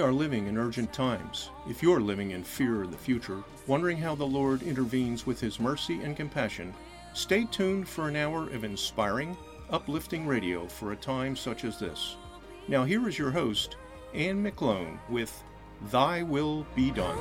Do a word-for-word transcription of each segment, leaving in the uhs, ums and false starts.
are living in urgent times, if you're living in fear of the future, wondering how the Lord intervenes with His mercy and compassion, stay tuned for an hour of inspiring, uplifting radio for a time such as this. Now here is your host, Anne McClone, with Thy Will Be Done.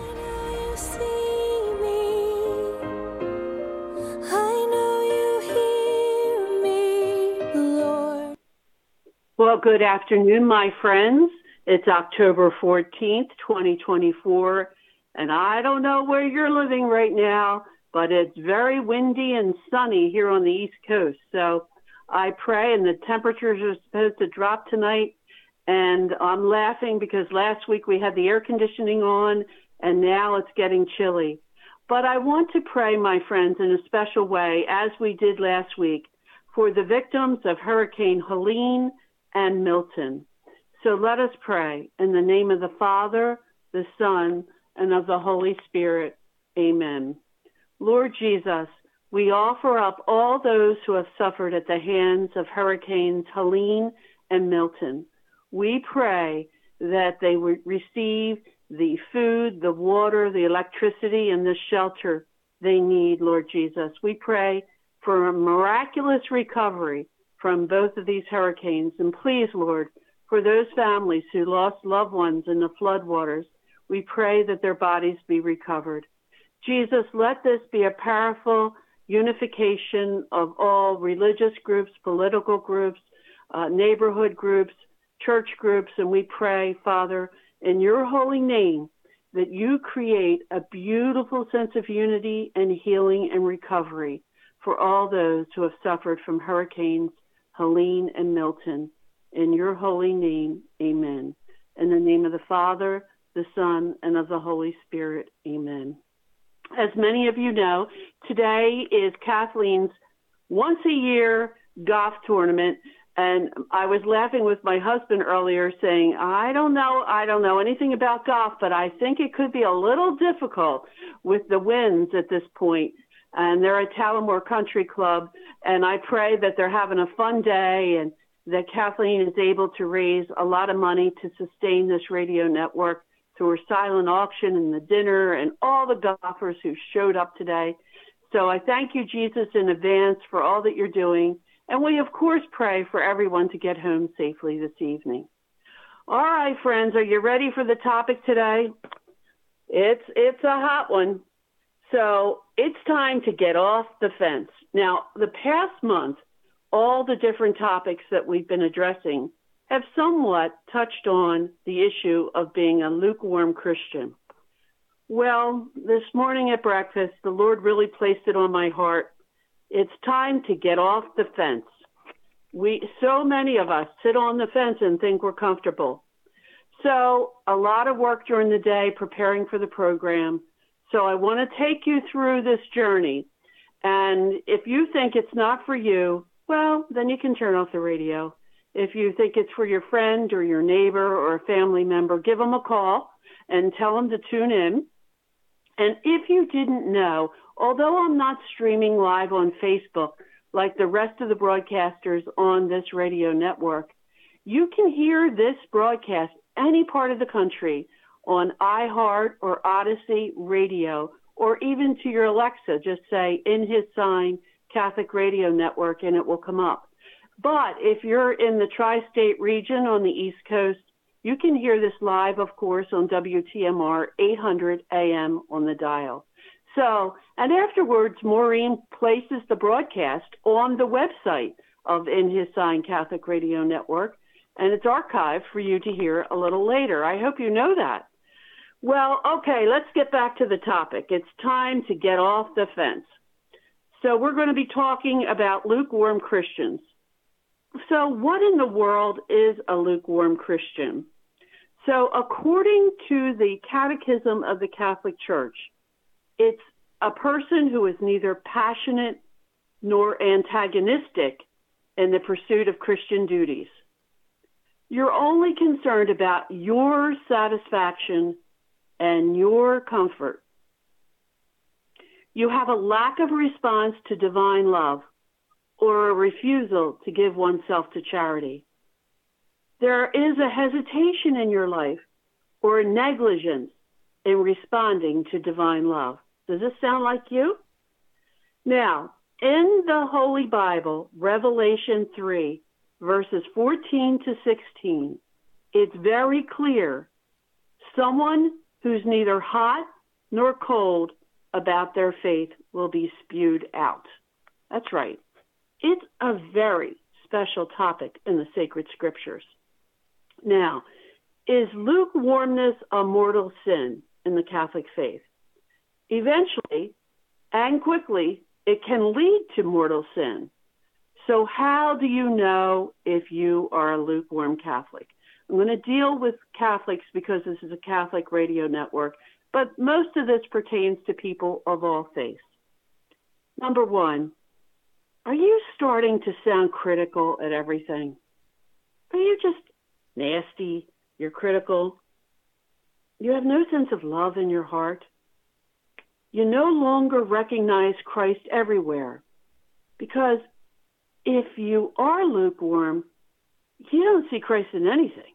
Well, good afternoon, my friends. It's October fourteenth, twenty twenty-four, and I don't know where you're living right now, but it's very windy and sunny here on the East Coast. So I pray, and the temperatures are supposed to drop tonight, and I'm laughing because last week we had the air conditioning on, and now it's getting chilly. But I want to pray, my friends, in a special way, as we did last week, for the victims of Hurricane Helene and Milton. So let us pray in the name of the Father, the Son, and of the Holy Spirit. Amen. Lord Jesus, we offer up all those who have suffered at the hands of Hurricanes Helene and Milton. We pray that they would receive the food, the water, the electricity, and the shelter they need, Lord Jesus. We pray for a miraculous recovery from both of these hurricanes. And please, Lord, for those families who lost loved ones in the floodwaters, we pray that their bodies be recovered. Jesus, let this be a powerful unification of all religious groups, political groups, uh, neighborhood groups, church groups, and we pray, Father, in your holy name, that you create a beautiful sense of unity and healing and recovery for all those who have suffered from hurricanes Helene and Milton. In your holy name, amen. In the name of the Father, the Son, and of the Holy Spirit, amen. As many of you know, today is Kathleen's once-a-year golf tournament, and I was laughing with my husband earlier saying, I don't know, I don't know anything about golf, but I think it could be a little difficult with the winds at this point. And they're at Tallamore Country Club, and I pray that they're having a fun day and that Kathleen is able to raise a lot of money to sustain this radio network through her silent auction and the dinner and all the golfers who showed up today. So I thank you, Jesus, in advance for all that you're doing. And we, of course, pray for everyone to get home safely this evening. All right, friends, are you ready for the topic today? It's, it's a hot one. So it's time to get off the fence. Now, the past month, all the different topics that we've been addressing have somewhat touched on the issue of being a lukewarm Christian. Well, this morning at breakfast, the Lord really placed it on my heart. It's time to get off the fence. We, so many of us sit on the fence and think we're comfortable. So a lot of work during the day preparing for the program. So I want to take you through this journey. And if you think it's not for you, well, then you can turn off the radio. If you think it's for your friend or your neighbor or a family member, give them a call and tell them to tune in. And if you didn't know, although I'm not streaming live on Facebook like the rest of the broadcasters on this radio network, you can hear this broadcast any part of the country on iHeart or Odyssey Radio, or even to your Alexa, just say, In His Sign Catholic Radio Network, and it will come up. But if you're in the tri-state region on the East Coast, you can hear this live, of course, on W T M R eight hundred A M on the dial. So, and afterwards, Maureen places the broadcast on the website of In His Sign Catholic Radio Network, and it's archived for you to hear a little later. I hope you know that. Well, okay, let's get back to the topic. It's time to get off the fence. So we're going to be talking about lukewarm Christians. So what in the world is a lukewarm Christian? So according to the Catechism of the Catholic Church, it's a person who is neither passionate nor antagonistic in the pursuit of Christian duties. You're only concerned about your satisfaction and your comfort. You have a lack of response to divine love or a refusal to give oneself to charity. There is a hesitation in your life or negligence in responding to divine love. Does this sound like you? Now, in the Holy Bible, Revelation three, verses fourteen to sixteen, it's very clear. Someone who's neither hot nor cold about their faith will be spewed out. That's right. It's a very special topic in the sacred scriptures. Now, is lukewarmness a mortal sin in the Catholic faith? Eventually, and quickly, it can lead to mortal sin. So how do you know if you are a lukewarm Catholic? I'm going to deal with Catholics because this is a Catholic radio network, but most of this pertains to people of all faiths. Number one, are you starting to sound critical at everything? Are you just nasty? You're critical? You have no sense of love in your heart? You no longer recognize Christ everywhere, because if you are lukewarm, you don't see Christ in anything.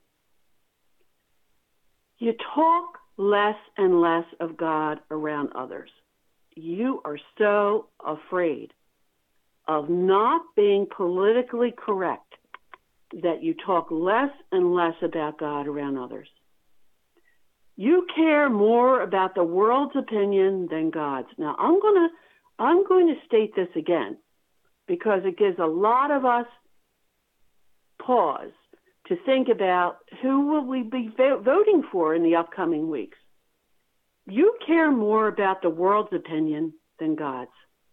You talk less and less of God around others. You are so afraid of not being politically correct that you talk less and less about God around others. You care more about the world's opinion than God's. Now, I'm going to I'm going to state this again because it gives a lot of us pause to think about who will we be voting for in the upcoming weeks. You care more about the world's opinion than God's.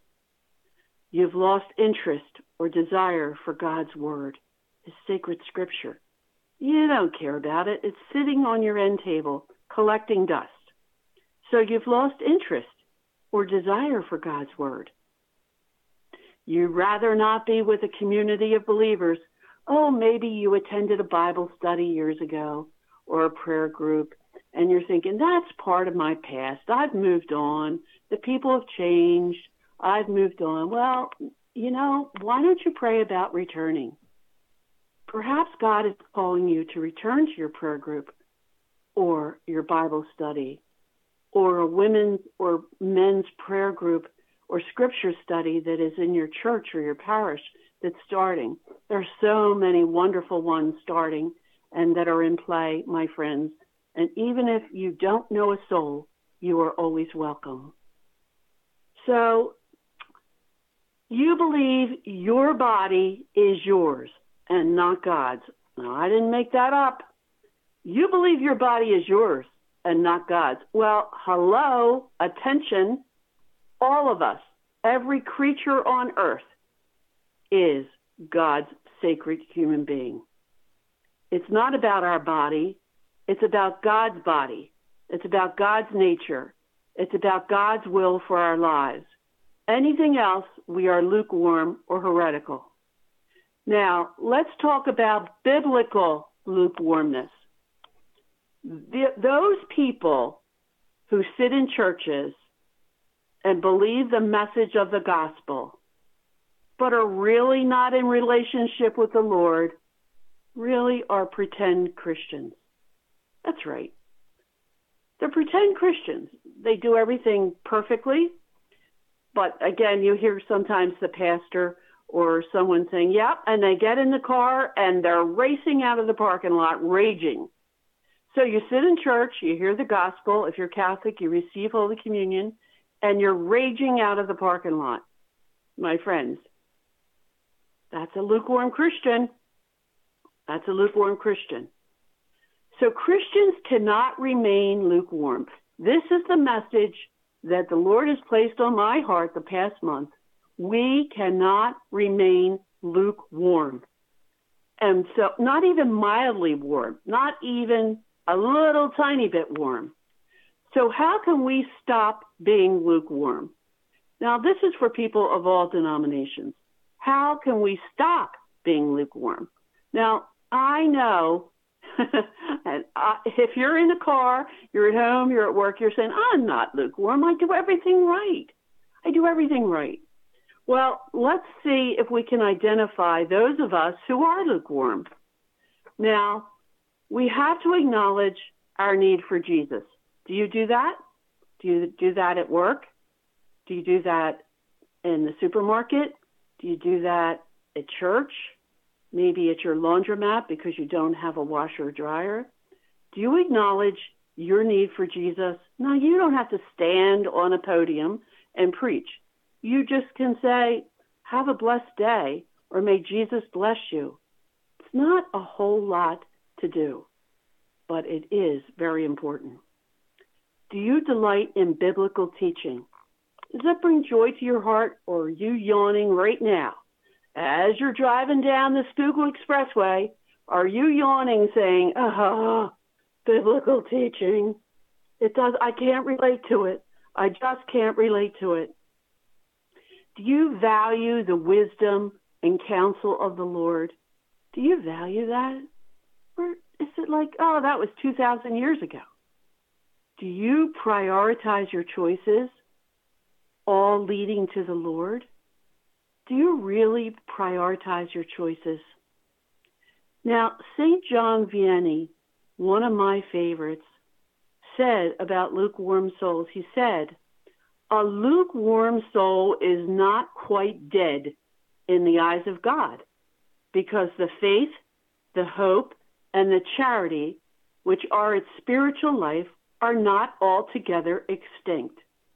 You've lost interest or desire for God's word, his sacred scripture. You don't care about it. It's sitting on your end table, collecting dust. So you've lost interest or desire for God's word. You'd rather not be with a community of believers. Oh, maybe you attended a Bible study years ago or a prayer group, and you're thinking, that's part of my past. I've moved on. The people have changed. I've moved on. Well, you know, why don't you pray about returning? Perhaps God is calling you to return to your prayer group or your Bible study or a women's or men's prayer group or scripture study that is in your church or your parish that's starting. There are so many wonderful ones starting and that are in play, my friends. And even if you don't know a soul, you are always welcome. So you believe your body is yours and not God's. Now, I didn't make that up. You believe your body is yours and not God's. Well, hello, attention, all of us, every creature on earth is God's sacred human being. It's not about our body. It's about God's body. It's about God's nature. It's about God's will for our lives. Anything else, we are lukewarm or heretical. Now, let's talk about biblical lukewarmness. The, those people who sit in churches and believe the message of the gospel, but are really not in relationship with the Lord, really are pretend Christians. That's right. They're pretend Christians. They do everything perfectly. But again, you hear sometimes the pastor or someone saying, yep, and they get in the car and they're racing out of the parking lot, raging. So you sit in church, you hear the gospel. If you're Catholic, you receive Holy Communion, and you're raging out of the parking lot. My friends, that's a lukewarm Christian. That's a lukewarm Christian. So Christians cannot remain lukewarm. This is the message that the Lord has placed on my heart the past month. We cannot remain lukewarm. And so not even mildly warm, not even a little tiny bit warm. So how can we stop being lukewarm? Now, this is for people of all denominations. How can we stop being lukewarm? Now, I know and I, if you're in the car, you're at home, you're at work, you're saying, I'm not lukewarm. I do everything right. I do everything right. Well, let's see if we can identify those of us who are lukewarm. Now, we have to acknowledge our need for Jesus. Do you do that? Do you do that at work? Do you do that in the supermarket? Do you do that at church? Maybe at your laundromat because you don't have a washer or dryer? Do you acknowledge your need for Jesus? No, you don't have to stand on a podium and preach. You just can say, have a blessed day, or may Jesus bless you. It's not a whole lot to do, but it is very important. Do you delight in biblical teaching? Does that bring joy to your heart, or are you yawning right now? As you're driving down the Schuylkill Expressway, are you yawning saying, ah, biblical teaching? It does, I can't relate to it. I just can't relate to it. Do you value the wisdom and counsel of the Lord? Do you value that? Or is it like, oh, that was two thousand years ago? Do you prioritize your choices, all leading to the Lord? Do you really prioritize your choices? Now, Saint John Vianney, one of my favorites, said about lukewarm souls, he said, a lukewarm soul is not quite dead in the eyes of God, because the faith, the hope, and the charity, which are its spiritual life, are not altogether extinct.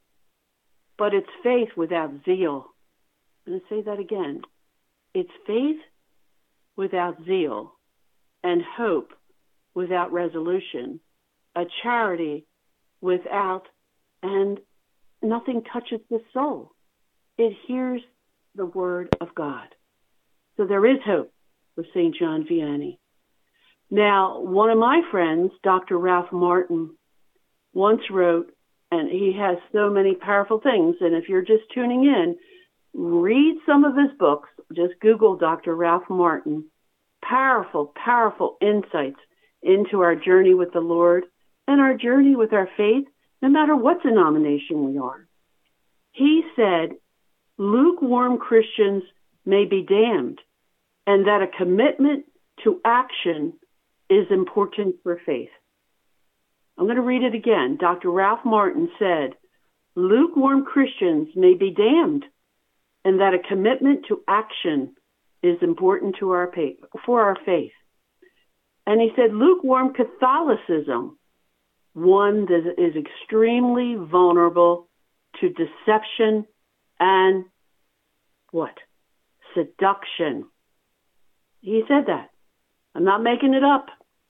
But it's faith without zeal. I'm going to say that again. It's faith without zeal, and hope without resolution, a charity without, and nothing touches the soul. It hears the word of God. So there is hope with Saint John Vianney. Now, one of my friends, Doctor Ralph Martin, once wrote, and he has so many powerful things, and if you're just tuning in, read some of his books. Just Google Doctor Ralph Martin. Powerful, powerful insights into our journey with the Lord and our journey with our faith, no matter what denomination we are. He said, lukewarm Christians may be damned, and that a commitment to action is important for faith. I'm going to read it again. Doctor Ralph Martin said, lukewarm Christians may be damned, and that a commitment to action is important to our faith, for our faith. And he said, lukewarm Catholicism, one that is extremely vulnerable to deception and what? Seduction. He said that. I'm not making it up.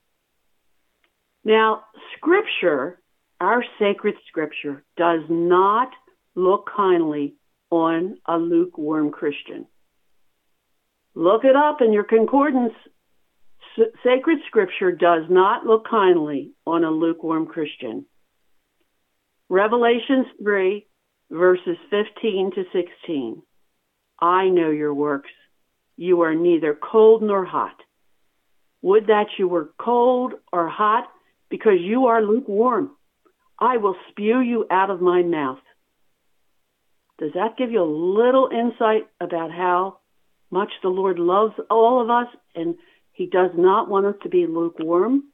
Now, Scripture, our sacred Scripture, does not look kindly on a lukewarm Christian. Look it up in your concordance. S- sacred Scripture does not look kindly on a lukewarm Christian. Revelations three, verses fifteen to sixteen. I know your works. You are neither cold nor hot. Would that you were cold or hot, because you are lukewarm. I will spew you out of my mouth. Does that give you a little insight about how much the Lord loves all of us, and he does not want us to be lukewarm?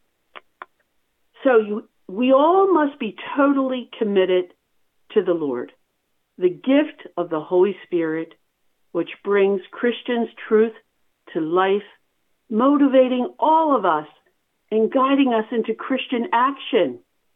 So you, we all must be totally committed to the Lord, the gift of the Holy Spirit, which brings Christians' truth to life, motivating all of us and guiding us into Christian action,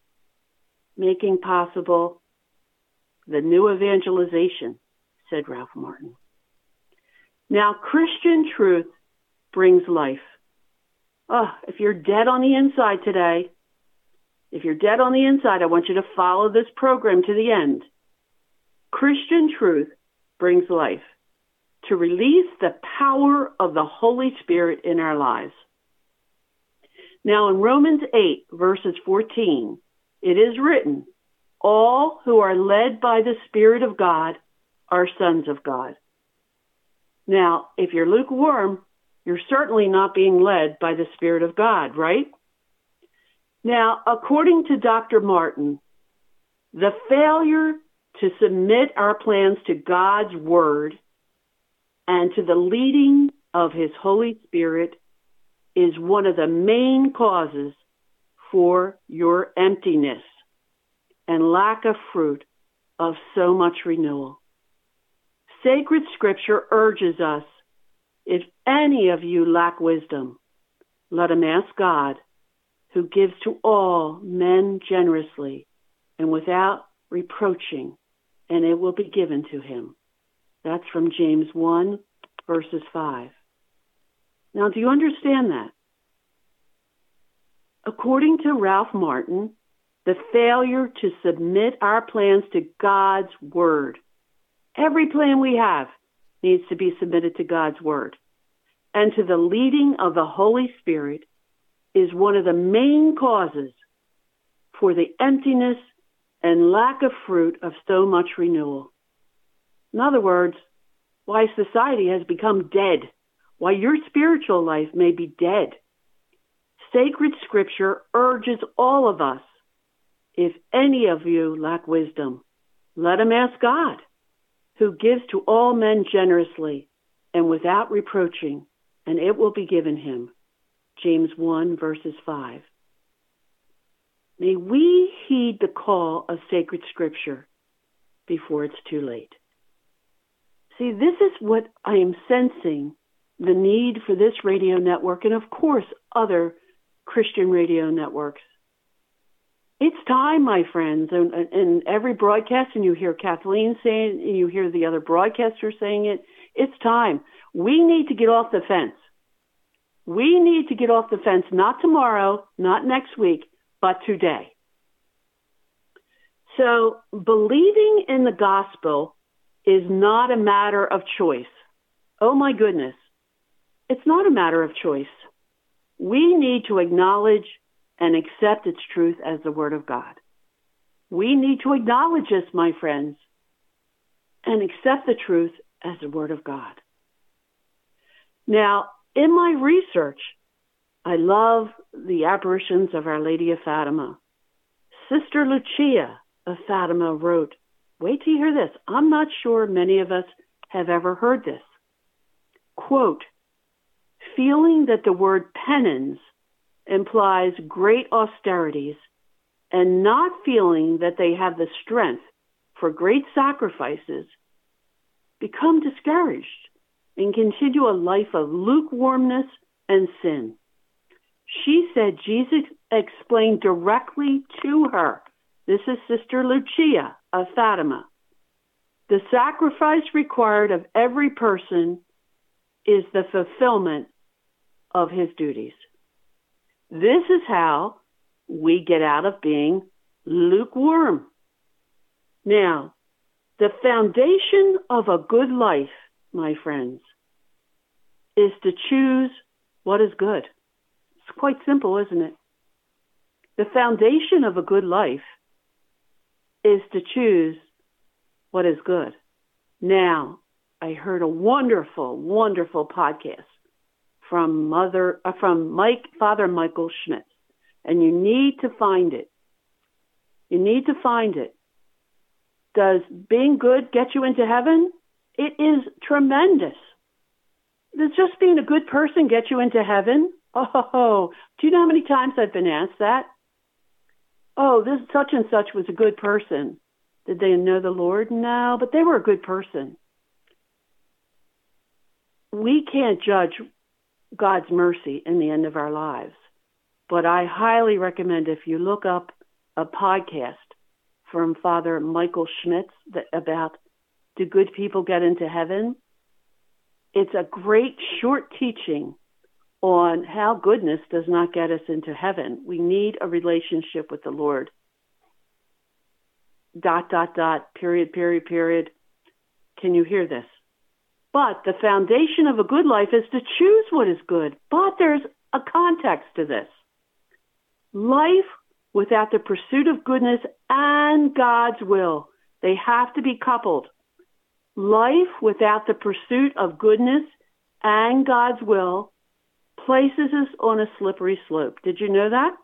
making possible the new evangelization, said Ralph Martin. Now, Christian truth brings life. Oh, if you're dead on the inside today, if you're dead on the inside, I want you to follow this program to the end. Christian truth brings life to release the power of the Holy Spirit in our lives. Now, in Romans eight, verses fourteen, it is written, all who are led by the Spirit of God are sons of God. Now, if you're lukewarm, you're certainly not being led by the Spirit of God, right? Now, according to Doctor Martin, the failure to submit our plans to God's Word and to the leading of His Holy Spirit is one of the main causes for your emptiness and lack of fruit of so much renewal. Sacred Scripture urges us, if any of you lack wisdom, let him ask God, who gives to all men generously and without reproaching, and it will be given to him. That's from James one, verses five. Now, do you understand that? According to Ralph Martin, the failure to submit our plans to God's word, every plan we have needs to be submitted to God's word, and to the leading of the Holy Spirit is one of the main causes for the emptiness and lack of fruit of so much renewal. In other words, why society has become dead, why your spiritual life may be dead. Sacred Scripture urges all of us, if any of you lack wisdom, let him ask God, who gives to all men generously and without reproaching, and it will be given him. James one, verses five. May we heed the call of sacred Scripture before it's too late. See, this is what I am sensing the need for this radio network and, of course, other Christian radio networks. It's time, my friends, and, and every broadcast, and you hear Kathleen saying it, and you hear the other broadcasters saying it, it's time. We need to get off the fence. We need to get off the fence, not tomorrow, not next week, but today. So believing in the gospel is not a matter of choice. Oh, my goodness. It's not a matter of choice. We need to acknowledge and accept its truth as the Word of God. We need to acknowledge this, my friends, and accept the truth as the Word of God. Now, in my research, I love the apparitions of Our Lady of Fatima. Sister Lucia of Fatima wrote, wait till you hear this. I'm not sure many of us have ever heard this. Quote, feeling that the word penance implies great austerities and not feeling that they have the strength for great sacrifices, become discouraged and continue a life of lukewarmness and sin. She said Jesus explained directly to her, this is Sister Lucia of Fatima, the sacrifice required of every person is the fulfillment of his duties. This is how we get out of being lukewarm. Now, the foundation of a good life, my friends, is to choose what is good. It's quite simple, isn't it? The foundation of a good life is to choose what is good. Now, I heard a wonderful, wonderful podcast from Mother, uh, from Mike, Father Michael Schmitz, and you need to find it. You need to find it. Does being good get you into heaven? It is tremendous. Does just being a good person get you into heaven? Oh, do you know how many times I've been asked that? Oh, this such and such was a good person. Did they know the Lord? No, but they were a good person. We can't judge God's mercy in the end of our lives. But I highly recommend if you look up a podcast from Father Michael Schmitz that, about do good people get into heaven? It's a great short teaching on how goodness does not get us into heaven. We need a relationship with the Lord. Dot, dot, dot, period, period, period. Can you hear this? But the foundation of a good life is to choose what is good. But there's a context to this. Life without the pursuit of goodness and God's will, they have to be coupled. Life without the pursuit of goodness and God's will places us on a slippery slope. Did you know that?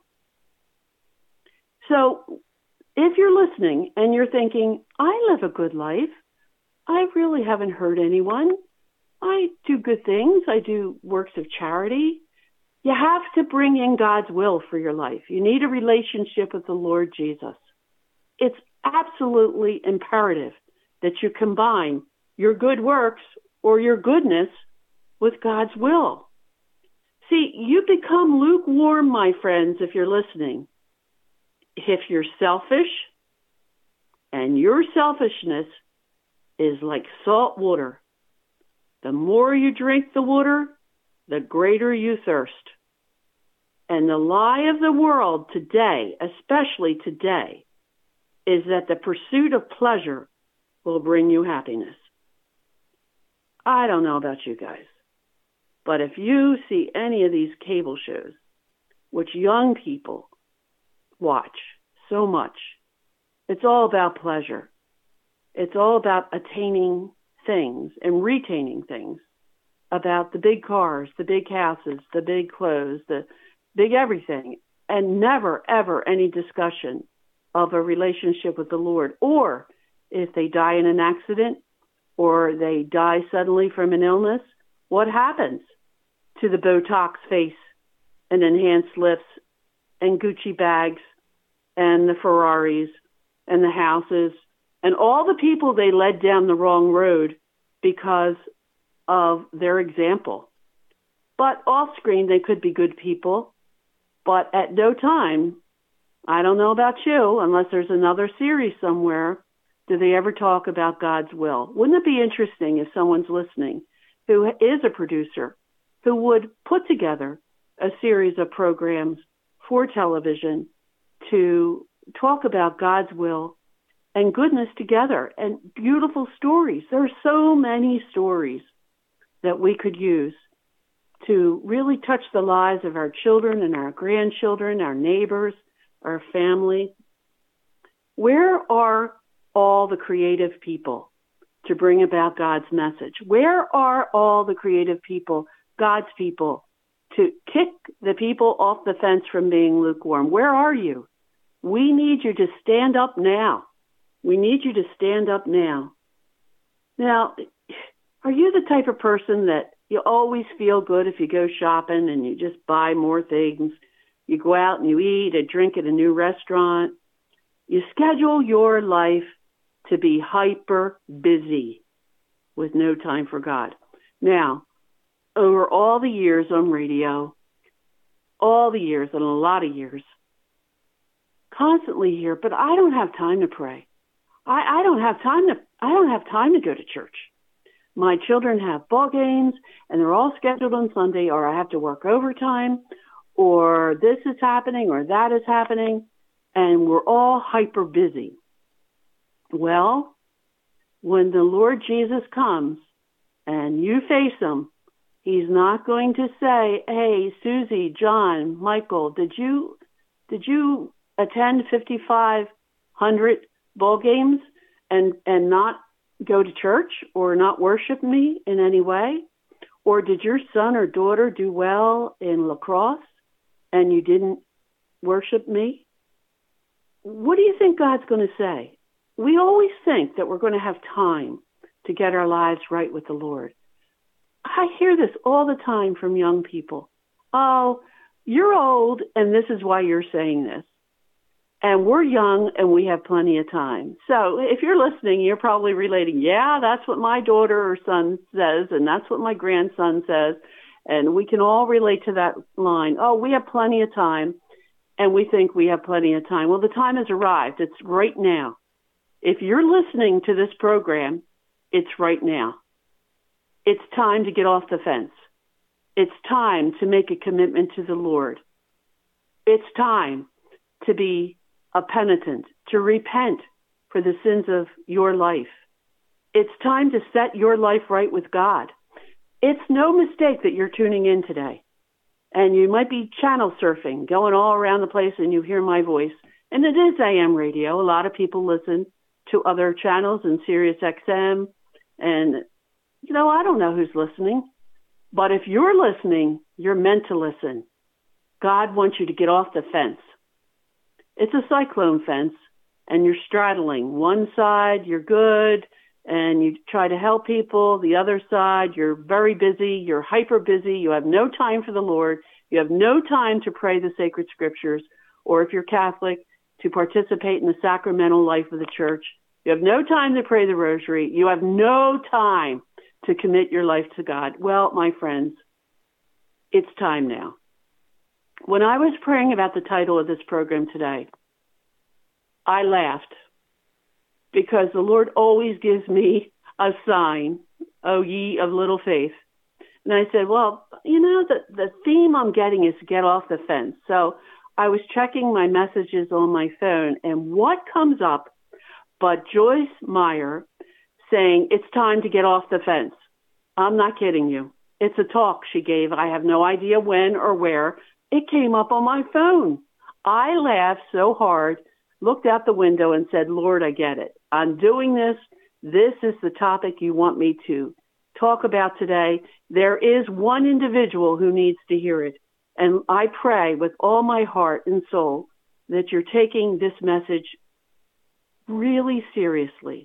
So if you're listening and you're thinking, I live a good life, I really haven't hurt anyone, I do good things, I do works of charity, You have to bring in God's will for your life. You need a relationship with the Lord Jesus. It's absolutely imperative that you combine your good works or your goodness with God's will. See, you become lukewarm, my friends, if you're listening. If you're selfish, and your selfishness is like salt water, the more you drink the water, the greater you thirst. And the lie of the world today, especially today, is that the pursuit of pleasure will bring you happiness. I don't know about you guys, but if you see any of these cable shows, which young people watch so much, it's all about pleasure. It's all about attaining things and retaining things, about the big cars, the big houses, the big clothes, the big everything, and never, ever any discussion of a relationship with the Lord. Or if they die in an accident or they die suddenly from an illness, what happens to the Botox face and enhanced lips and Gucci bags and the Ferraris and the houses and all the people they led down the wrong road because of their example? But off screen, they could be good people. But at no time, I don't know about you, unless there's another series somewhere, do they ever talk about God's will. Wouldn't it be interesting if someone's listening who is a producer, who would put together a series of programs for television to talk about God's will and goodness together and beautiful stories? There are so many stories that we could use to really touch the lives of our children and our grandchildren, our neighbors, our family. Where are all the creative people to bring about God's message? Where are all the creative people, God's people, to kick the people off the fence from being lukewarm? Where are you? We need you to stand up now. We need you to stand up now. Now, are you the type of person that you always feel good if you go shopping and you just buy more things? You go out and you eat and drink at a new restaurant. You schedule your life to be hyper busy with no time for God. Now, over all the years on radio, all the years and a lot of years, constantly hear, but I don't have time to pray. I, I don't have time to I don't have time to go to church. My children have ball games and they're all scheduled on Sunday, or I have to work overtime, or this is happening or that is happening, and we're all hyper busy. Well, when the Lord Jesus comes and you face him, he's not going to say, hey, Susie, John, Michael, did you did you attend fifty-five hundred ball games and, and not go to church or not worship me in any way? Or did your son or daughter do well in lacrosse and you didn't worship me? What do you think God's going to say? We always think that we're going to have time to get our lives right with the Lord. I hear this all the time from young people. Oh, you're old, and this is why you're saying this. And we're young, and we have plenty of time. So if you're listening, you're probably relating, yeah, that's what my daughter or son says, and that's what my grandson says. And we can all relate to that line. Oh, we have plenty of time, and we think we have plenty of time. Well, the time has arrived. It's right now. If you're listening to this program, it's right now. It's time to get off the fence. It's time to make a commitment to the Lord. It's time to be a penitent, to repent for the sins of your life. It's time to set your life right with God. It's no mistake that you're tuning in today. And you might be channel surfing, going all around the place, and you hear my voice. And it is A M radio. A lot of people listen to other channels and Sirius X M. And, you know, I don't know who's listening. But if you're listening, you're meant to listen. God wants you to get off the fence. It's a cyclone fence, and you're straddling. One side, you're good, and you try to help people. The other side, you're very busy. You're hyper busy. You have no time for the Lord. You have no time to pray the sacred scriptures, or if you're Catholic, to participate in the sacramental life of the church. You have no time to pray the rosary. You have no time to commit your life to God. Well, my friends, it's time now. When I was praying about the title of this program today, I laughed because the Lord always gives me a sign, O ye of little faith. And I said, well, you know, the, the theme I'm getting is get off the fence. So I was checking my messages on my phone, and what comes up but Joyce Meyer saying, it's time to get off the fence. I'm not kidding you. It's a talk she gave. I have no idea when or where. It came up on my phone. I laughed so hard, looked out the window and said, Lord, I get it. I'm doing this. This is the topic you want me to talk about today. There is one individual who needs to hear it. And I pray with all my heart and soul that you're taking this message really seriously.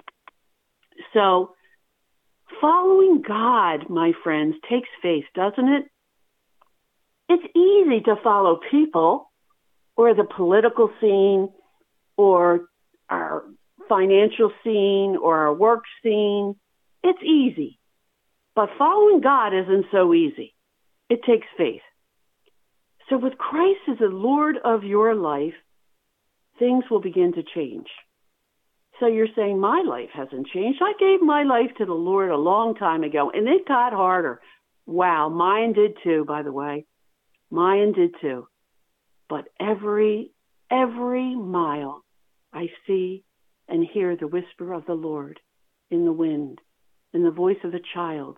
So following God, my friends, takes faith, doesn't it? It's easy to follow people or the political scene or our financial scene or our work scene. It's easy. But following God isn't so easy. It takes faith. So with Christ as the Lord of your life, things will begin to change. So you're saying my life hasn't changed. I gave my life to the Lord a long time ago, and it got harder. Wow, mine did too, by the way. Mine did too. But every, every mile I see and hear the whisper of the Lord in the wind, in the voice of a child,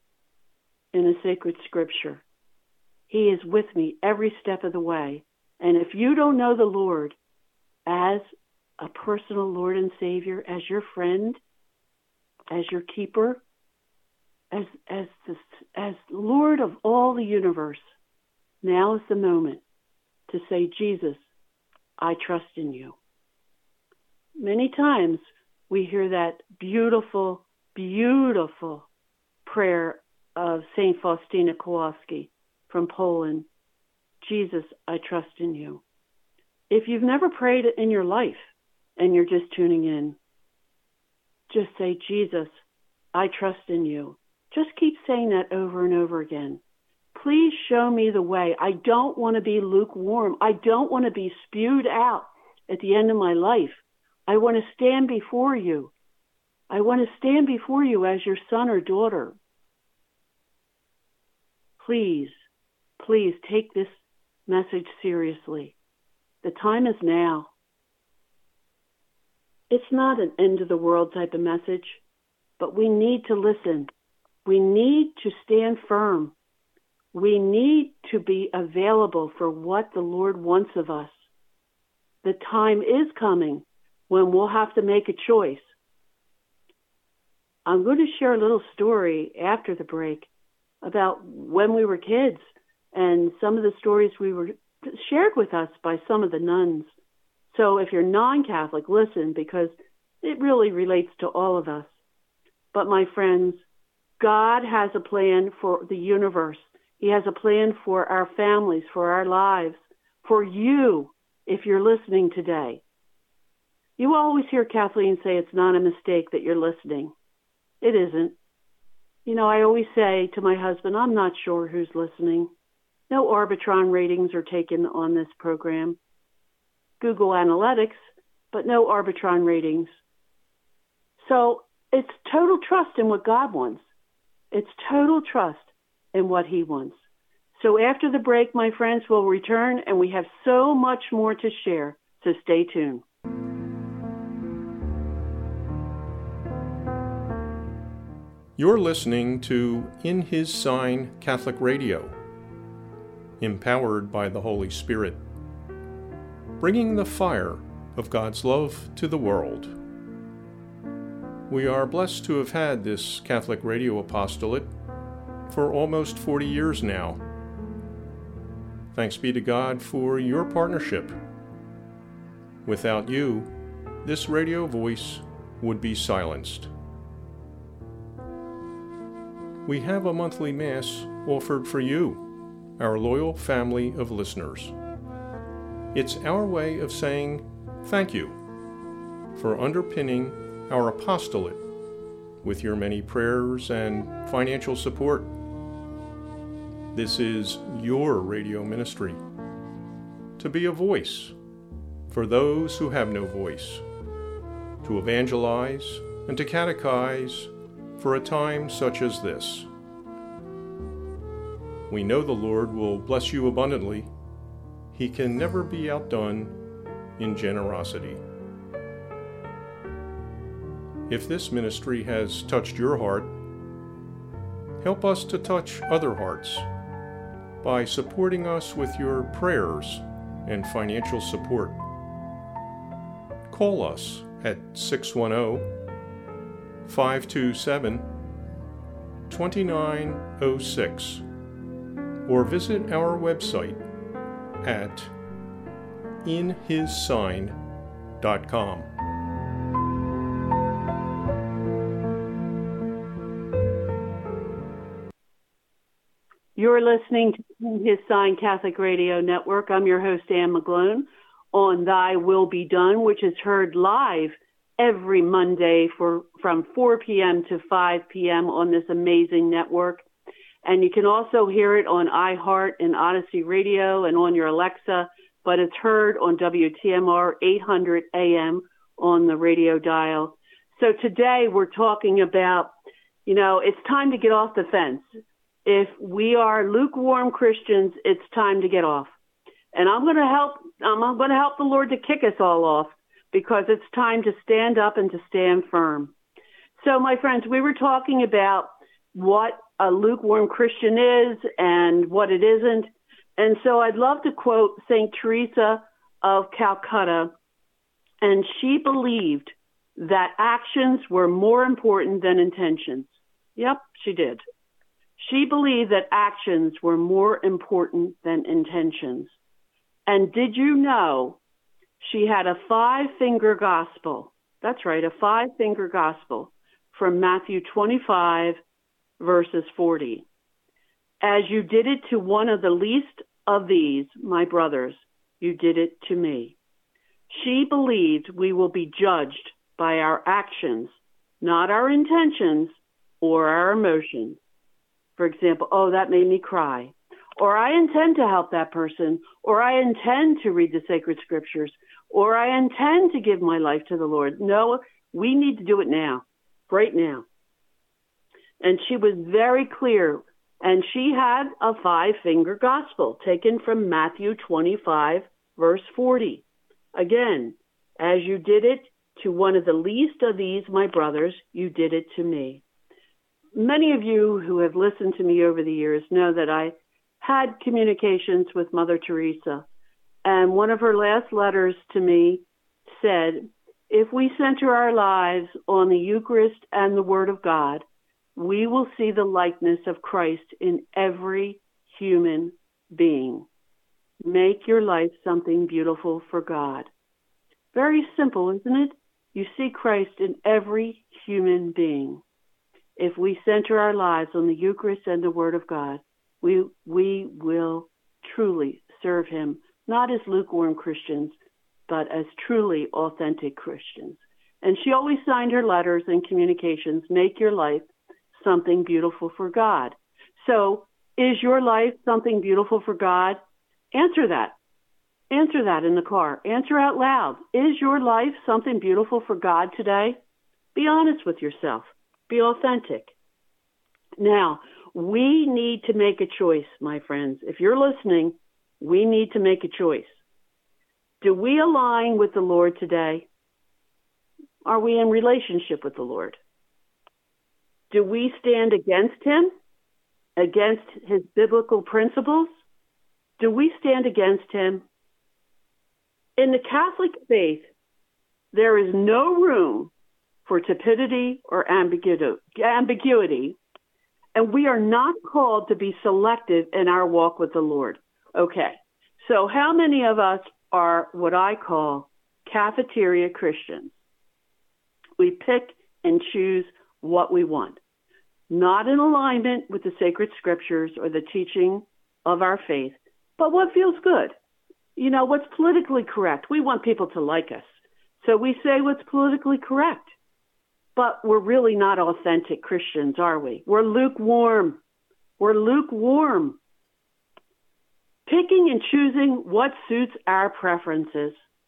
in a sacred scripture. He is with me every step of the way. And if you don't know the Lord as a personal Lord and Savior, as your friend, as your keeper, as as the, as Lord of all the universe, now is the moment to say, Jesus, I trust in you. Many times we hear that beautiful, beautiful prayer of Saint Faustina Kowalski from Poland. Jesus, I trust in you. If you've never prayed it in your life and you're just tuning in, just say, Jesus, I trust in you. Just keep saying that over and over again. Please show me the way. I don't want to be lukewarm. I don't want to be spewed out at the end of my life. I want to stand before you. I want to stand before you as your son or daughter. Please, please take this message seriously. The time is now. It's not an end of the world type of message, but we need to listen. We need to stand firm. We need to be available for what the Lord wants of us. The time is coming when we'll have to make a choice. I'm going to share a little story after the break about when we were kids and some of the stories we were shared with us by some of the nuns. So if you're non-Catholic, listen, because it really relates to all of us. But my friends, God has a plan for the universe. He has a plan for our families, for our lives, for you, if you're listening today. You always hear Kathleen say it's not a mistake that you're listening. It isn't. You know, I always say to my husband, I'm not sure who's listening. No Arbitron ratings are taken on this program. Google Analytics, but no Arbitron ratings. So it's total trust in what God wants. It's total trust in what he wants. So after the break, my friends, we'll return, and we have so much more to share. So stay tuned. You're listening to In His Sign Catholic Radio, empowered by the Holy Spirit, bringing the fire of God's love to the world. We are blessed to have had this Catholic radio apostolate for almost forty years now. Thanks be to God for your partnership. Without you, this radio voice would be silenced. We have a monthly Mass offered for you. our loyal family of listeners. It's our way of saying thank you for underpinning our apostolate with your many prayers and financial support. This is your radio ministry, to be a voice for those who have no voice, to evangelize and to catechize for a time such as this. We know the Lord will bless you abundantly. He can never be outdone in generosity. If this ministry has touched your heart, help us to touch other hearts by supporting us with your prayers and financial support. Call us at six one zero, five two seven, two nine zero six or visit our website at in his sign dot com. You're listening to His Sign Catholic Radio Network. I'm your host, Ann McGlone, on Thy Will Be Done, which is heard live every Monday for from four p.m. to five p.m. on this amazing network. And you can also hear it on iHeart and Odyssey Radio and on your Alexa, but it's heard on W T M R eight hundred A M on the radio dial. So today we're talking about, you know, it's time to get off the fence. If we are lukewarm Christians, it's time to get off. And I'm going to help, I'm going to help the Lord to kick us all off, because it's time to stand up and to stand firm. So my friends, we were talking about what a lukewarm Christian is and what it isn't. And so I'd love to quote Saint Teresa of Calcutta. And she believed that actions were more important than intentions. Yep, she did. She believed that actions were more important than intentions. And did you know she had a five-finger gospel? That's right, a five-finger gospel from Matthew twenty-five, verses forty. As you did it to one of the least of these, my brothers, you did it to me. She believed we will be judged by our actions, not our intentions or our emotions. For example, oh, that made me cry. Or I intend to help that person. Or I intend to read the sacred scriptures. Or I intend to give my life to the Lord. No, we need to do it now, right now. And she was very clear. And she had a five-finger gospel taken from Matthew twenty-five, verse forty. Again, as you did it to one of the least of these, my brothers, you did it to me. Many of you who have listened to me over the years know that I had communications with Mother Teresa. And one of her last letters to me said, if we center our lives on the Eucharist and the Word of God, we will see the likeness of Christ in every human being. Make your life something beautiful for God. Very simple, isn't it? You see Christ in every human being. If we center our lives on the Eucharist and the Word of God, we we will truly serve Him, not as lukewarm Christians, but as truly authentic Christians. And she always signed her letters and communications, make your life something beautiful for God. So, is your life something beautiful for God? Answer that. Answer that in the car. Answer out loud. Is your life something beautiful for God today? Be honest with yourself. Be authentic. Now, we need to make a choice, my friends. If you're listening, we need to make a choice. Do we align with the Lord today? Are we in relationship with the Lord? Do we stand against Him? Against His biblical principles? Do we stand against Him? In the Catholic faith, there is no room for tepidity or ambiguity, and we are not called to be selective in our walk with the Lord. Okay, so how many of us are what I call cafeteria Christians? We pick and choose what we want, not in alignment with the sacred scriptures or the teaching of our faith, but what feels good. You know, what's politically correct. We want people to like us. So we say what's politically correct. But we're really not authentic Christians, are we? We're lukewarm. We're lukewarm. Picking and choosing what suits our preferences.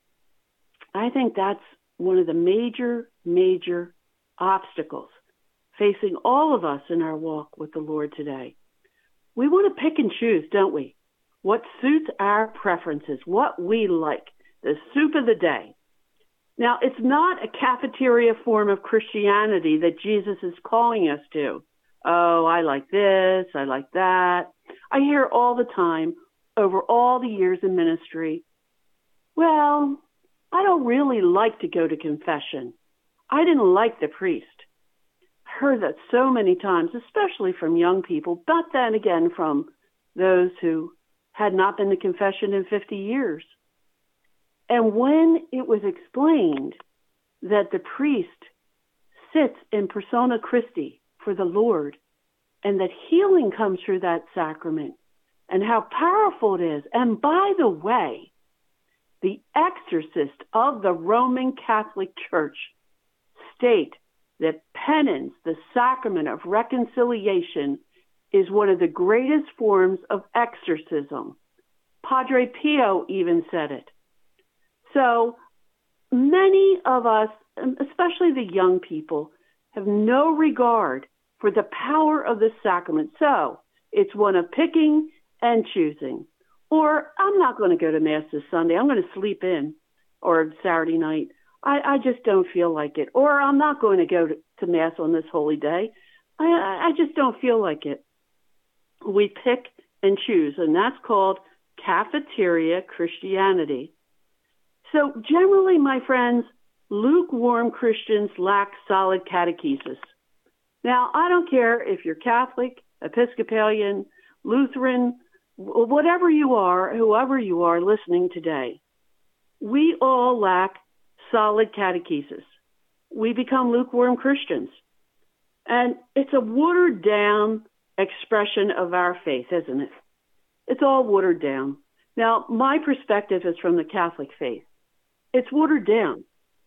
I think that's one of the major, major obstacles facing all of us in our walk with the Lord today. We want to pick and choose, don't we? What suits our preferences, what we like, the soup of the day. Now, it's not a cafeteria form of Christianity that Jesus is calling us to. Oh, I like this, I like that. I hear all the time, over all the years in ministry, well, I don't really like to go to confession. I didn't like the priest. I heard that so many times, especially from young people, but then again from those who had not been to confession in fifty years. And when it was explained that the priest sits in persona Christi for the Lord and that healing comes through that sacrament and how powerful it is. And by the way, the exorcist of the Roman Catholic Church state that penance, the sacrament of reconciliation, is one of the greatest forms of exorcism. Padre Pio even said it. So many of us, especially the young people, have no regard for the power of the sacrament. So it's one of picking and choosing. Or I'm not going to go to Mass this Sunday. I'm going to sleep in, or Saturday night. I, I just don't feel like it. Or I'm not going to go to, to Mass on this holy day. I, I just don't feel like it. We pick and choose, and that's called cafeteria Christianity. So generally, my friends, lukewarm Christians lack solid catechesis. Now, I don't care if you're Catholic, Episcopalian, Lutheran, whatever you are, whoever you are listening today, we all lack solid catechesis. We become lukewarm Christians. And it's a watered down expression of our faith, isn't it? It's all watered down. Now, my perspective is from the Catholic faith. It's watered down.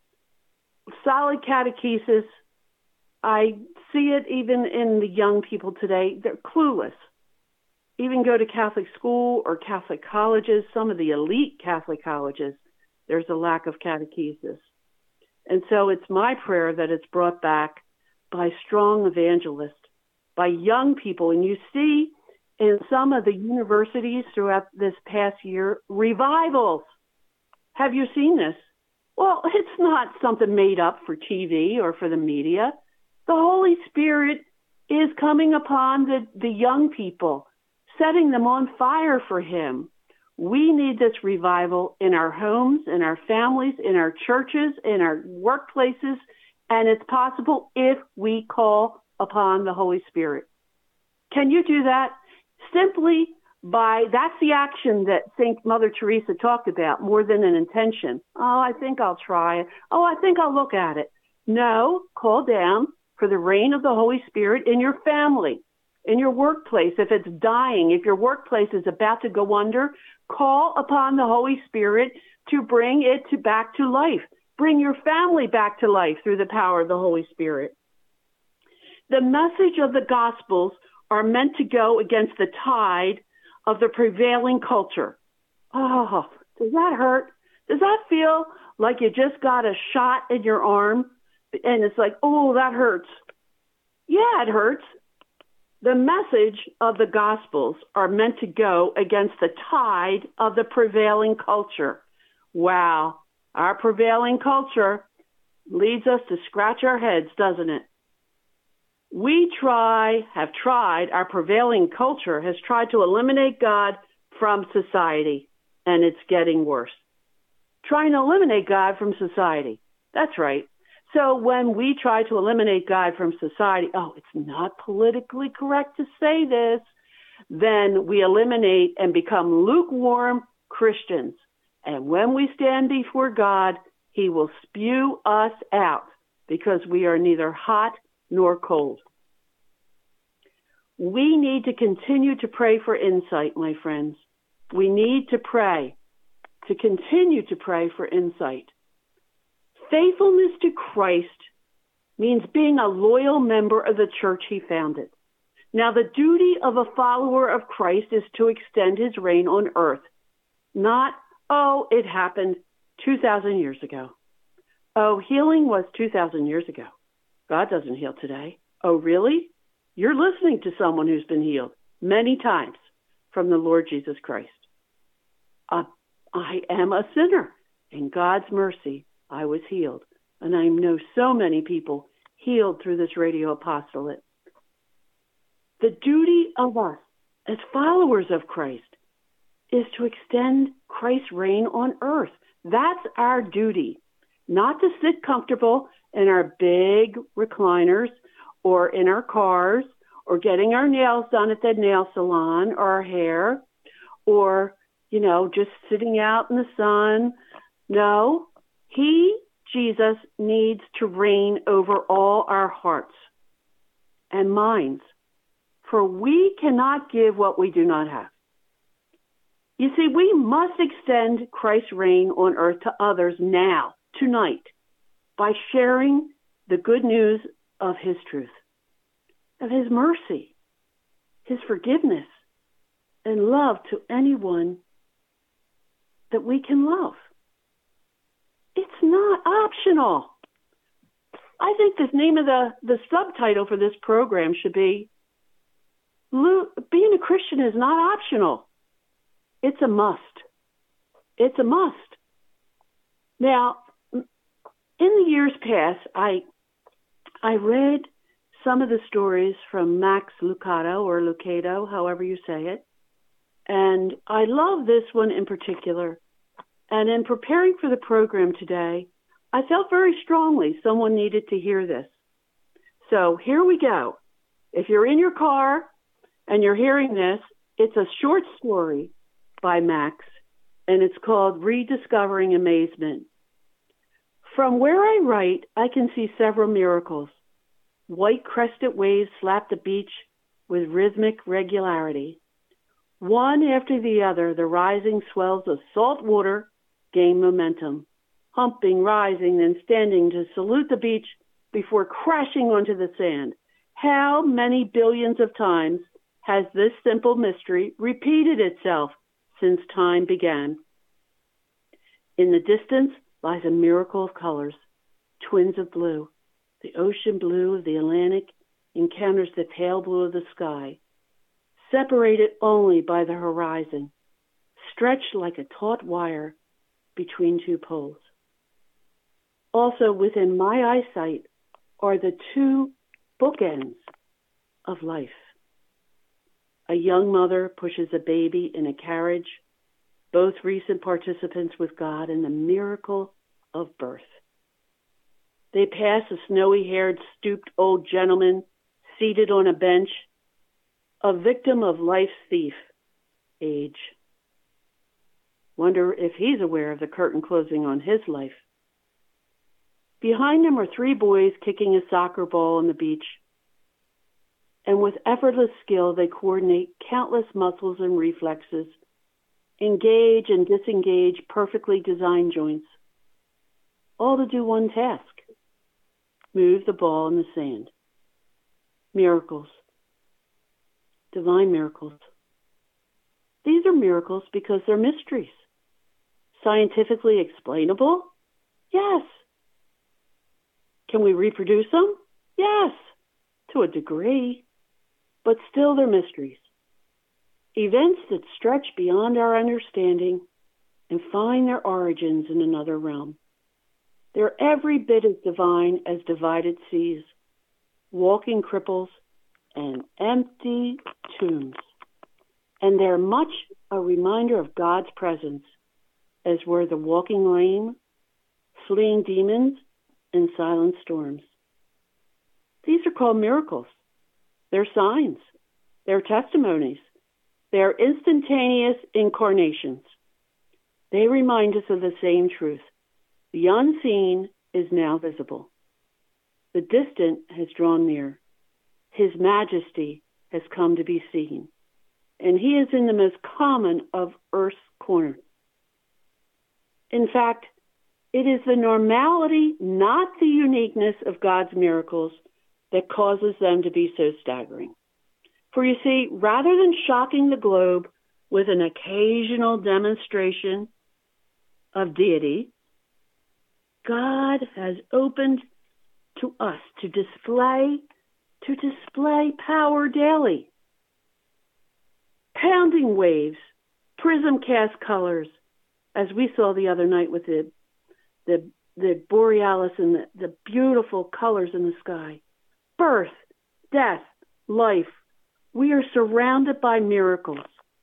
Solid catechesis, I see it even in the young people today. They're clueless. Even go to Catholic school or Catholic colleges, some of the elite Catholic colleges, there's a lack of catechesis. And so it's my prayer that it's brought back by strong evangelists, by young people. And you see in some of the universities throughout this past year, revivals. Have you seen this? Well, it's not something made up for T V or for the media. The Holy Spirit is coming upon the, the young people, setting them on fire for Him. We need this revival in our homes, in our families, in our churches, in our workplaces, and it's possible if we call upon the Holy Spirit. Can you do that? Simply by, that's the action that Saint Mother Teresa talked about, more than an intention. Oh, I think I'll try it. Oh, I think I'll look at it. No, call down for the reign of the Holy Spirit in your family, in your workplace. If it's dying, if your workplace is about to go under, call upon the Holy Spirit to bring it to back to life. Bring your family back to life through the power of the Holy Spirit. The message of the Gospels are meant to go against the tide of the prevailing culture. Oh, does that hurt? Does that feel like you just got a shot in your arm and it's like, oh, that hurts? Yeah, it hurts. The message of the Gospels are meant to go against the tide of the prevailing culture. Wow, our prevailing culture leads us to scratch our heads, doesn't it? We try, have tried, our prevailing culture has tried to eliminate God from society, and it's getting worse. Trying to eliminate God from society. That's right. So when we try to eliminate God from society, oh, it's not politically correct to say this, then we eliminate and become lukewarm Christians. And when we stand before God, He will spew us out because we are neither hot nor cold. We need to continue to pray for insight, my friends. We need to pray, to continue to pray for insight. Faithfulness to Christ means being a loyal member of the church he founded. Now, the duty of a follower of Christ is to extend his reign on earth, not, oh, it happened two thousand years ago. Oh, healing was two thousand years ago. God doesn't heal today. Oh, really? You're listening to someone who's been healed many times from the Lord Jesus Christ. Uh, I am a sinner. In God's mercy, I was healed. And I know so many people healed through this radio apostolate. The duty of us as followers of Christ is to extend Christ's reign on earth. That's our duty, not to sit comfortable in our big recliners or in our cars or getting our nails done at the nail salon or our hair or, you know, just sitting out in the sun. No, he, Jesus, needs to reign over all our hearts and minds, for we cannot give what we do not have. You see, we must extend Christ's reign on earth to others now, tonight, by sharing the good news of his truth, of his mercy, his forgiveness, and love to anyone that we can love. It's not optional. I think the name of the, the subtitle for this program should be, being a Christian is not optional. It's a must. It's a must. Now, in the years past, I I read some of the stories from Max Lucado or Lucado, however you say it, and I love this one in particular. And in preparing for the program today, I felt very strongly someone needed to hear this. So here we go. If you're in your car and you're hearing this, it's a short story by Max, and it's called Rediscovering Amazement. From where I write, I can see several miracles. White crested waves slap the beach with rhythmic regularity. One after the other, the rising swells of salt water gain momentum, humping, rising, and standing to salute the beach before crashing onto the sand. How many billions of times has this simple mystery repeated itself since time began? In the distance lies a miracle of colors, twins of blue. The ocean blue of the Atlantic encounters the pale blue of the sky, separated only by the horizon, stretched like a taut wire between two poles. Also within my eyesight are the two bookends of life. A young mother pushes a baby in a carriage, both recent participants with God in the miracle of birth. They pass a snowy-haired, stooped old gentleman seated on a bench, a victim of life's thief, age. Wonder if he's aware of the curtain closing on his life. Behind them are three boys kicking a soccer ball on the beach. And with effortless skill, they coordinate countless muscles and reflexes, engage and disengage perfectly designed joints, all to do one task: move the ball in the sand. Miracles. Divine miracles. These are miracles because they're mysteries. Scientifically explainable? Yes. Can we reproduce them? Yes, to a degree. But still they're mysteries. Events that stretch beyond our understanding and find their origins in another realm. They're every bit as divine as divided seas, walking cripples, and empty tombs. And they're much a reminder of God's presence, as were the walking lame, fleeing demons, and silent storms. These are called miracles. They're signs. They're testimonies. They're instantaneous incarnations. They remind us of the same truth. The unseen is now visible. The distant has drawn near. His majesty has come to be seen, and he is in the most common of earth's corners. In fact, it is the normality, not the uniqueness of God's miracles, that causes them to be so staggering. For you see, rather than shocking the globe with an occasional demonstration of deity, God has opened to us to display, to display power daily. Pounding waves, prism cast colors, as we saw the other night with the the, the borealis and the, the beautiful colors in the sky. Birth, death, life. We are surrounded by miracles.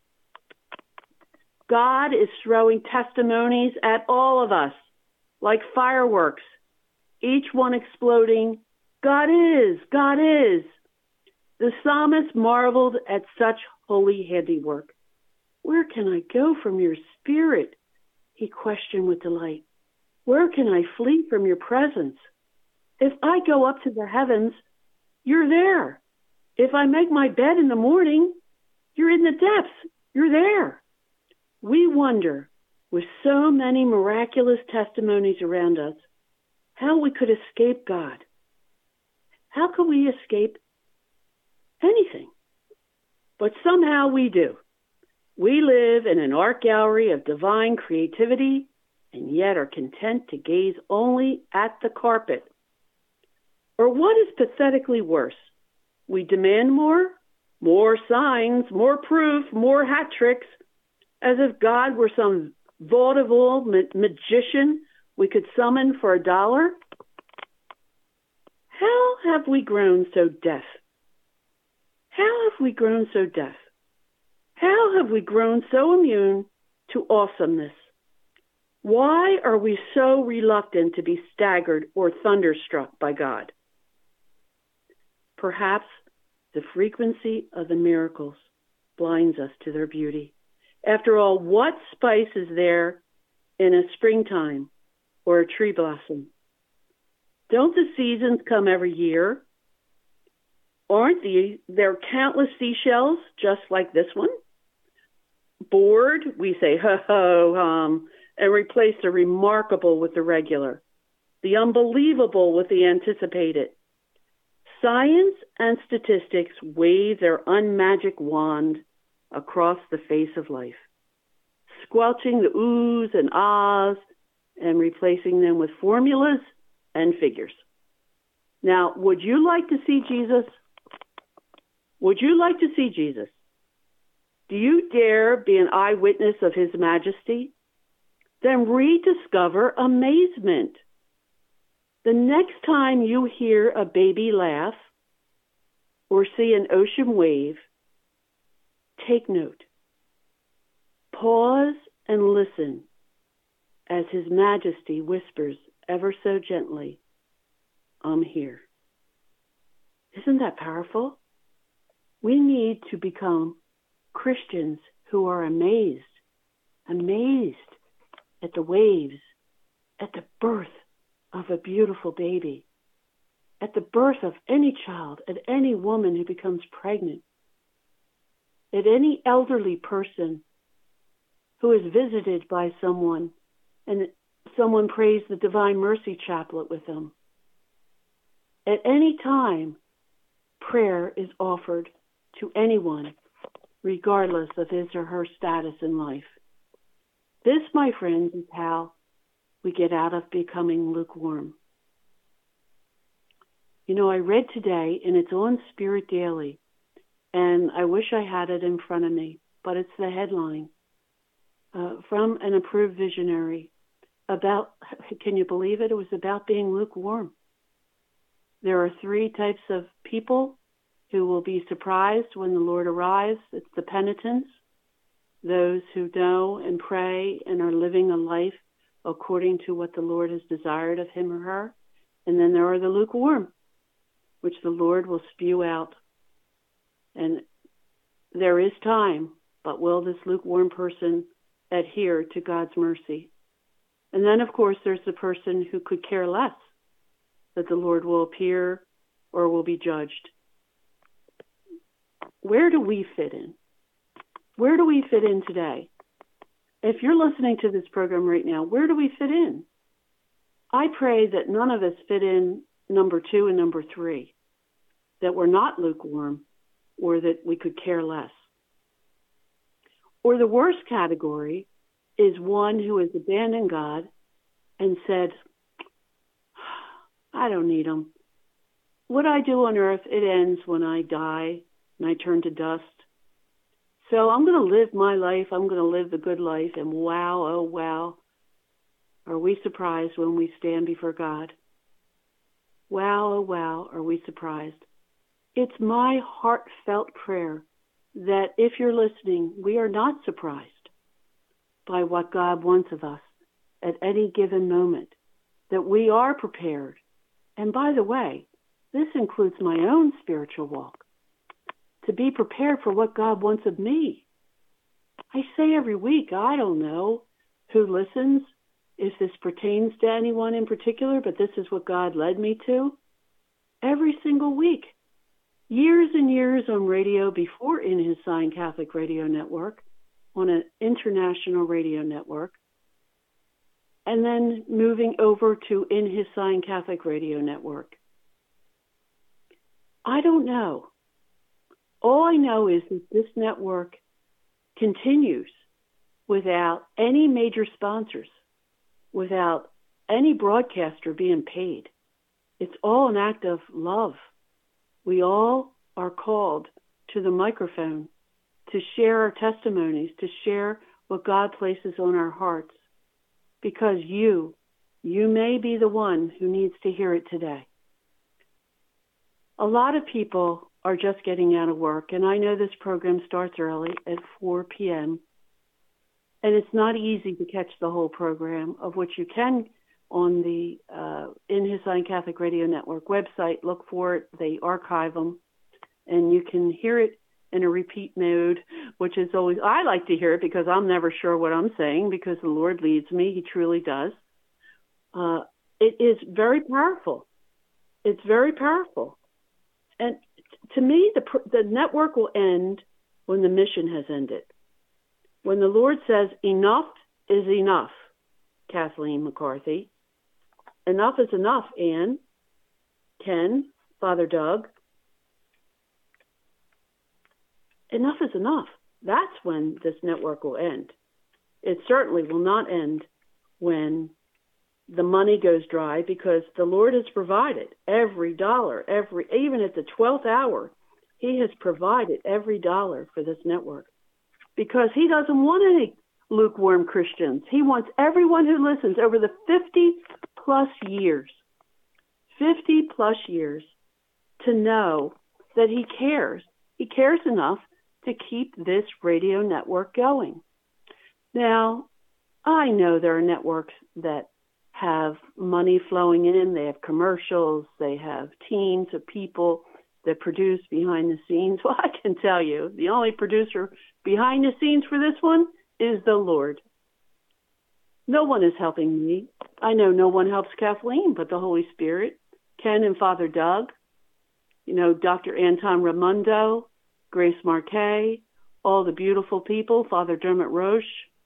God is throwing testimonies at all of us, like fireworks, each one exploding, God is, God is. The psalmist marveled at such holy handiwork. Where can I go from your spirit? He questioned with delight. Where can I flee from your presence? If I go up to the heavens, you're there. If I make my bed in the morning, you're in the depths. You're there. We wonder, with so many miraculous testimonies around us, how we could escape God. How could we escape anything? But somehow we do. We live in an art gallery of divine creativity and yet are content to gaze only at the carpet. Or what is pathetically worse? We demand more, more signs, more proof, more hat tricks, as if God were some vaudeville ma- magician we could summon for a dollar. How have we grown so deaf? How have we grown so deaf? How have we grown so immune to awesomeness? Why are we so reluctant to be staggered or thunderstruck by God? Perhaps the frequency of the miracles blinds us to their beauty. After all, what spice is there in a springtime or a tree blossom? Don't the seasons come every year? Aren't the, there countless seashells just like this one? Bored, we say ho ho hum, and replace the remarkable with the regular, the unbelievable with the anticipated. Science and statistics wave their unmagic wand across the face of life, squelching the oohs and ahs and replacing them with formulas and figures. Now, would you like to see Jesus? Would you like to see Jesus? Do you dare be an eyewitness of his majesty? Then rediscover amazement. The next time you hear a baby laugh or see an ocean wave, take note. Pause and listen as his majesty whispers ever so gently, I'm here. Isn't that powerful? We need to become Christians who are amazed, amazed at the waves, at the birth of a beautiful baby, at the birth of any child, at any woman who becomes pregnant, at any elderly person who is visited by someone and someone prays the Divine Mercy Chaplet with them. At any time, prayer is offered to anyone, regardless of his or her status in life. This, my friends, is how we get out of becoming lukewarm. You know, I read today, and it's on Spirit Daily, and I wish I had it in front of me, but it's the headline uh, from an approved visionary about, can you believe it? It was about being lukewarm. There are three types of people who will be surprised when the Lord arrives. It's the penitents, those who know and pray and are living a life according to what the Lord has desired of him or her. And then there are the lukewarm, which the Lord will spew out. And there is time, but will this lukewarm person adhere to God's mercy? And then, of course, there's the person who could care less that the Lord will appear or will be judged. where do we fit in? Where do we fit in today? If you're listening to this program right now, where do we fit in? I pray that none of us fit in number two and number three, that we're not lukewarm, or that we could care less. Or the worst category is one who has abandoned God and said, I don't need him. What I do on earth, it ends when I die and I turn to dust. So I'm going to live my life. I'm going to live the good life. And wow, oh wow, are we surprised when we stand before God? Wow, oh wow, are we surprised? It's my heartfelt prayer that if you're listening, we are not surprised by what God wants of us at any given moment, that we are prepared. And by the way, this includes my own spiritual walk, to be prepared for what God wants of me. I say every week, I don't know who listens, if this pertains to anyone in particular, but this is what God led me to. Every single week, years and years on radio before In His Sign Catholic Radio Network, on an international radio network, and then moving over to In His Sign Catholic Radio Network. I don't know. All I know is that this network continues without any major sponsors, without any broadcaster being paid. It's all an act of love. We all are called to the microphone to share our testimonies, to share what God places on our hearts, because you, you may be the one who needs to hear it today. A lot of people are just getting out of work, and I know this program starts early at four p.m., and it's not easy to catch the whole program, of which you can on the uh, In His Sign Catholic Radio Network website. Look for it. They archive them, and you can hear it in a repeat mode, which is always, I like to hear it because I'm never sure what I'm saying, because the Lord leads me. He truly does. Uh, it is very powerful. It's very powerful. And to me, the the network will end when the mission has ended. When the Lord says, enough is enough, Kathleen McCarthy. Enough is enough, Ann, Ken, Father Doug. Enough is enough. That's when this network will end. It certainly will not end when the money goes dry, because the Lord has provided every dollar, every, even at the twelfth hour, He has provided every dollar for this network, because He doesn't want any lukewarm Christians. He wants everyone who listens over the fifty plus years, fifty plus years, to know that He cares. He cares enough to keep this radio network going. Now, I know there are networks that have money flowing in. They have commercials. They have teams of people that produce behind the scenes. Well, I can tell you, the only producer behind the scenes for this one is the Lord. No one is helping me. I know no one helps Kathleen but the Holy Spirit, Ken and Father Doug, you know, Doctor Anton Raimondo, Grace Marquet, all the beautiful people, Father Dermot Roche.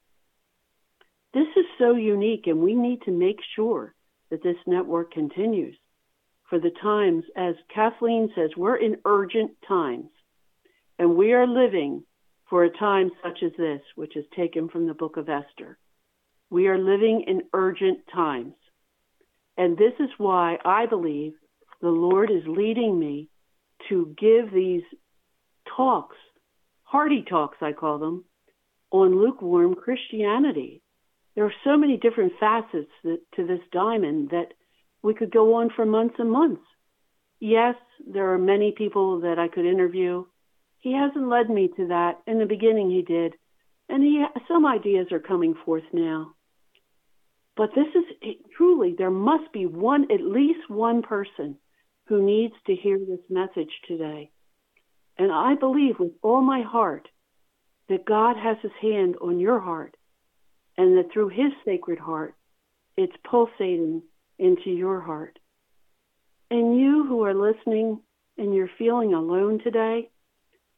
This is so unique, and we need to make sure that this network continues for the times, as Kathleen says, we're in urgent times, and we are living for a time such as this, which is taken from the book of Esther. We are living in urgent times, and this is why I believe the Lord is leading me to give these talks, hearty talks I call them, on lukewarm Christianity. There are so many different facets that, to this diamond, that we could go on for months and months. Yes, there are many people that I could interview. He hasn't led me to that. In the beginning he did. And he, some ideas are coming forth now. But this is truly, there must be one, at least one person who needs to hear this message today. And I believe with all my heart that God has His hand on your heart, and that through His sacred heart, it's pulsating into your heart. And you who are listening and you're feeling alone today,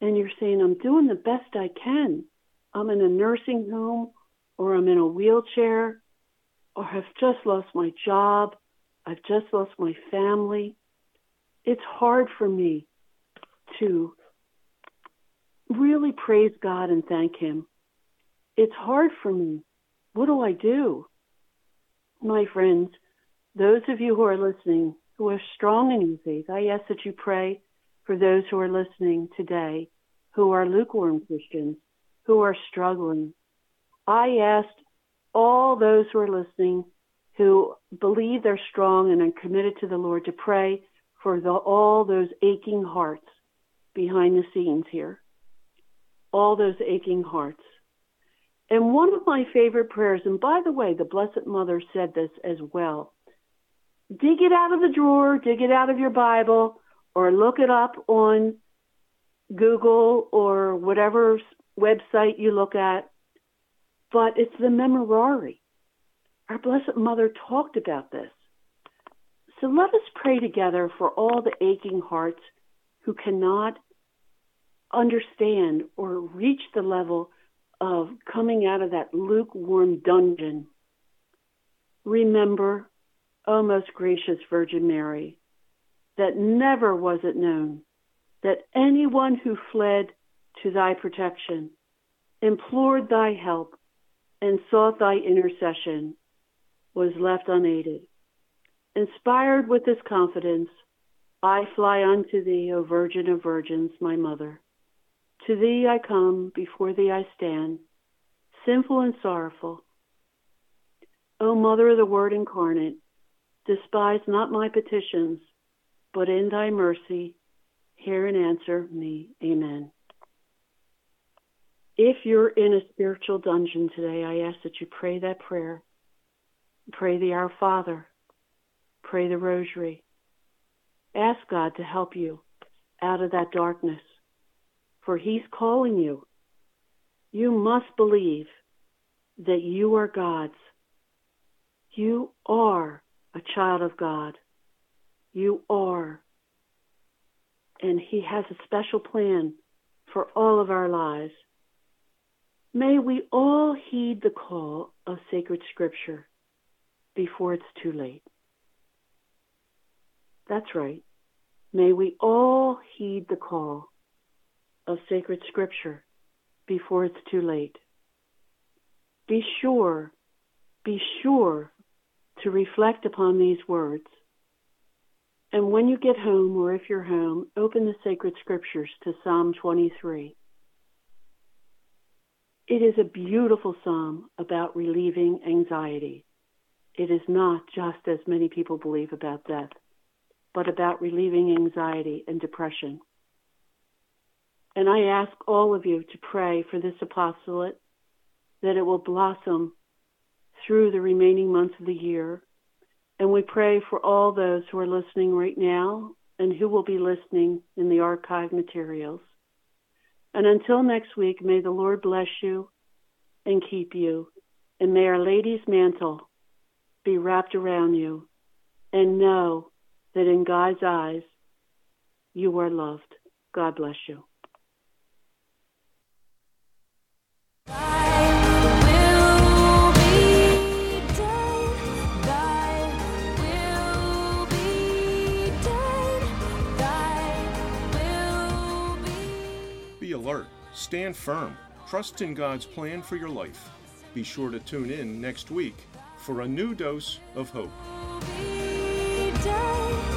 and you're saying, I'm doing the best I can. I'm in a nursing home, or I'm in a wheelchair, or I've just lost my job. I've just lost my family. It's hard for me to really praise God and thank Him. It's hard for me. What do I do? My friends, those of you who are listening, who are strong in your faith, I ask that you pray for those who are listening today, who are lukewarm Christians, who are struggling. I asked all those who are listening who believe they're strong and are committed to the Lord to pray for the, all those aching hearts behind the scenes here. All those aching hearts. And one of my favorite prayers, and by the way, the Blessed Mother said this as well. Dig it out of the drawer, dig it out of your Bible, or look it up on Google or whatever website you look at. But it's the Memorare. Our Blessed Mother talked about this. So let us pray together for all the aching hearts who cannot understand or reach the level of coming out of that lukewarm dungeon. Remember, O most gracious Virgin Mary, that never was it known that anyone who fled to thy protection, implored thy help, and sought thy intercession was left unaided. Inspired with this confidence, I fly unto thee, O Virgin of Virgins, my mother. To thee I come, before thee I stand, sinful and sorrowful. O Mother of the Word incarnate, despise not my petitions, but in thy mercy, hear and answer me. Amen. If you're in a spiritual dungeon today, I ask that you pray that prayer. Pray the Our Father. Pray the Rosary. Ask God to help you out of that darkness, for He's calling you. You must believe that you are God's. You are a child of God. You are. And He has a special plan for all of our lives. May we all heed the call of sacred Scripture before it's too late. That's right. May we all heed the call of sacred Scripture before it's too late. Be sure, be sure to reflect upon these words. And when you get home, or if you're home, open the sacred Scriptures to Psalm twenty-three. It is a beautiful psalm about relieving anxiety. It is not just, as many people believe, about death, but about relieving anxiety and depression. And I ask all of you to pray for this apostolate, that it will blossom through the remaining months of the year. And we pray for all those who are listening right now and who will be listening in the archive materials. And until next week, may the Lord bless you and keep you. And may Our Lady's mantle be wrapped around you. And know that in God's eyes, you are loved. God bless you. Be alert, stand firm, trust in God's plan for your life. Be sure to tune in next week for a new dose of hope.